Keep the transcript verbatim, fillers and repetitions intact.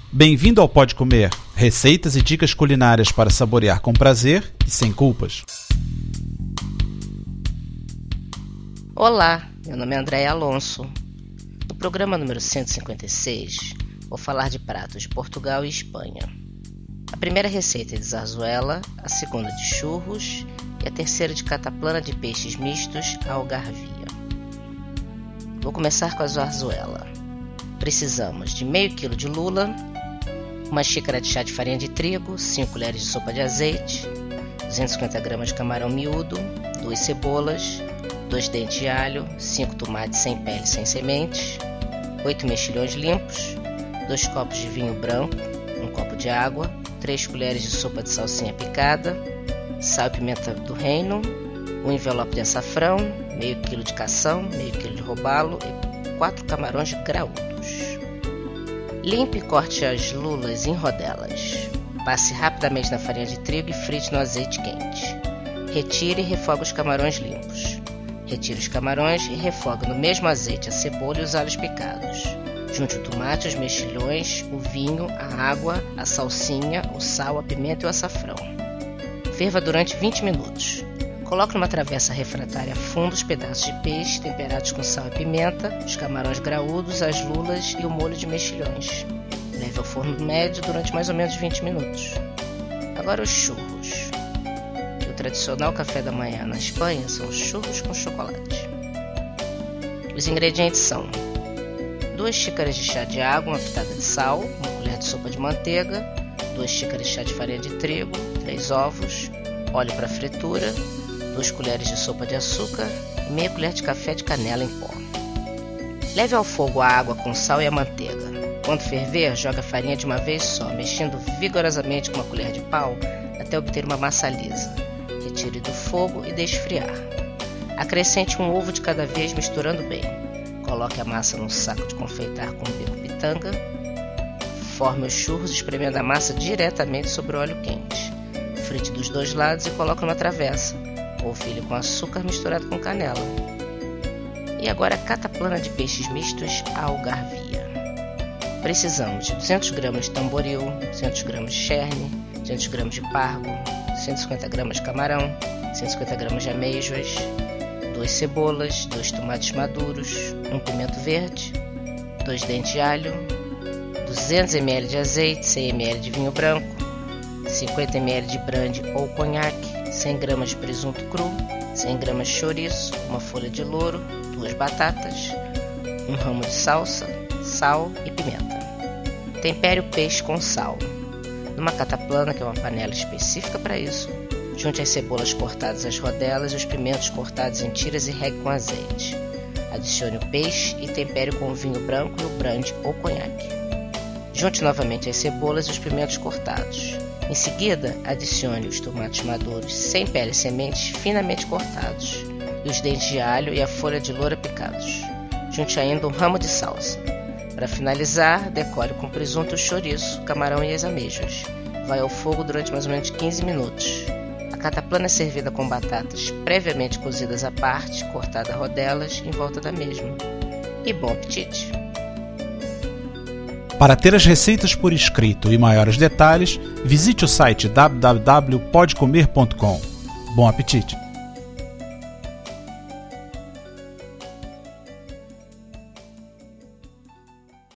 Bem-vindo ao Pode Comer, receitas e dicas culinárias para saborear com prazer e sem culpas. Olá, meu nome é Andréia Alonso. No programa número cento e cinquenta e seis, vou falar de pratos de Portugal e Espanha. A primeira receita é de zarzuela, a segunda de churros e a terceira de cataplana de peixes mistos à algarvia. Vou começar com a zarzuela. Precisamos de meio quilo de lula, uma xícara de chá de farinha de trigo, cinco colheres de sopa de azeite, duzentos e cinquenta gramas de camarão miúdo, duas cebolas, dois dentes de alho, cinco tomates sem pele e sem sementes, oito mexilhões limpos, dois copos de vinho branco, um copo de água, três colheres de sopa de salsinha picada, sal e pimenta do reino, um envelope de açafrão, meio quilo de cação, meio quilo de robalo e quatro camarões graúdos. Limpe e corte as lulas em rodelas. Passe rapidamente na farinha de trigo e frite no azeite quente. Retire e refogue os camarões limpos. Retire os camarões e refogue no mesmo azeite a cebola e os alhos picados. Junte o tomate, os mexilhões, o vinho, a água, a salsinha, o sal, a pimenta e o açafrão. Ferva durante vinte minutos. Coloque numa travessa refratária funda os pedaços de peixe temperados com sal e pimenta, os camarões graúdos, as lulas e o molho de mexilhões. Leve ao forno médio durante mais ou menos vinte minutos. Agora os churros. O tradicional café da manhã na Espanha são os churros com chocolate. Os ingredientes são duas xícaras de chá de água, uma pitada de sal, uma colher de sopa de manteiga, duas xícaras de chá de farinha de trigo, três ovos, óleo para fritura, duas colheres de sopa de açúcar e meia colher de café de canela em pó. Leve ao fogo a água com sal e a manteiga. Quando ferver, jogue a farinha de uma vez só, mexendo vigorosamente com uma colher de pau até obter uma massa lisa. Retire do fogo e deixe esfriar. Acrescente um ovo de cada vez, misturando bem. Coloque a massa num saco de confeitar com bico pitanga. Forme os churros espremendo a massa diretamente sobre o óleo quente. Frite dos dois lados e coloque numa travessa. Polvilhe com açúcar misturado com canela. E agora a cataplana de peixes mistos à algarvia. Precisamos de duzentos gramas de tamboril, duzentos gramas de cherne, duzentos gramas de pargo, cento e cinquenta gramas de camarão, cento e cinquenta gramas de amêijoas, duas cebolas, dois tomates maduros, um pimento verde, dois dentes de alho, duzentos mililitros de azeite, cem mililitros de vinho branco, cinquenta mililitros de brandy ou conhaque, cem gramas de presunto cru, cem gramas de chouriço, uma folha de louro, duas batatas, um ramo de salsa, sal e pimenta. Tempere o peixe com sal. Numa cataplana, que é uma panela específica para isso, junte as cebolas cortadas às rodelas e os pimentos cortados em tiras e regue com azeite. Adicione o peixe e tempere com o vinho branco e o brandy ou conhaque. Junte novamente as cebolas e os pimentos cortados. Em seguida, adicione os tomates maduros sem pele e sementes finamente cortados e os dentes de alho e a folha de loura picados. Junte ainda um ramo de salsa. Para finalizar, decore com presunto, chouriço, camarão e as amêijoas. Vai ao fogo durante mais ou menos quinze minutos. A cataplana é servida com batatas previamente cozidas à parte, cortadas a rodelas em volta da mesma. E bom apetite! Para ter as receitas por escrito e maiores detalhes, visite o site w w w ponto pode comer ponto com. Bom apetite!